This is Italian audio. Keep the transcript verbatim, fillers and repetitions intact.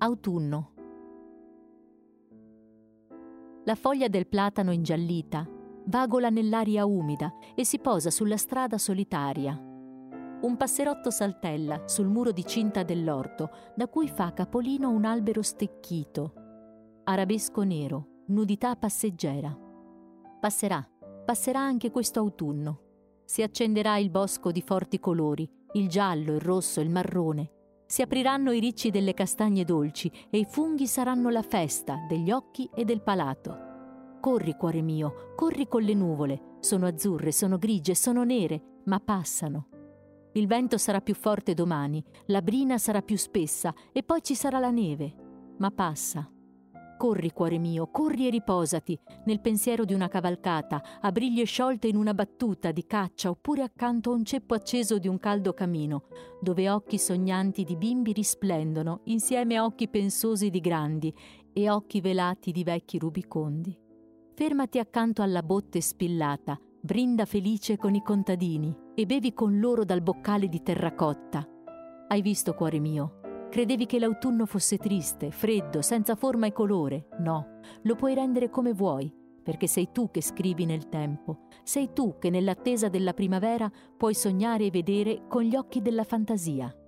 Autunno. La foglia del platano ingiallita vagola nell'aria umida e si posa sulla strada solitaria. Un passerotto saltella sul muro di cinta dell'orto, da cui fa capolino un albero stecchito. Arabesco nero, nudità passeggera. Passerà, passerà anche questo autunno. Si accenderà il bosco di forti colori, il giallo, il rosso, il marrone. Si apriranno i ricci delle castagne dolci e i funghi saranno la festa degli occhi e del palato. Corri, cuore mio, corri con le nuvole. Sono azzurre, sono grigie, sono nere, ma passano. Il vento sarà più forte domani, la brina sarà più spessa e poi ci sarà la neve, ma passa. Corri, cuore mio, corri e riposati nel pensiero di una cavalcata, a briglie sciolte in una battuta di caccia oppure accanto a un ceppo acceso di un caldo camino, dove occhi sognanti di bimbi risplendono insieme a occhi pensosi di grandi e occhi velati di vecchi rubicondi. Fermati accanto alla botte spillata, brinda felice con i contadini e bevi con loro dal boccale di terracotta. Hai visto, cuore mio? Credevi che l'autunno fosse triste, freddo, senza forma e colore. No, lo puoi rendere come vuoi, perché sei tu che scrivi nel tempo. Sei tu che nell'attesa della primavera puoi sognare e vedere con gli occhi della fantasia.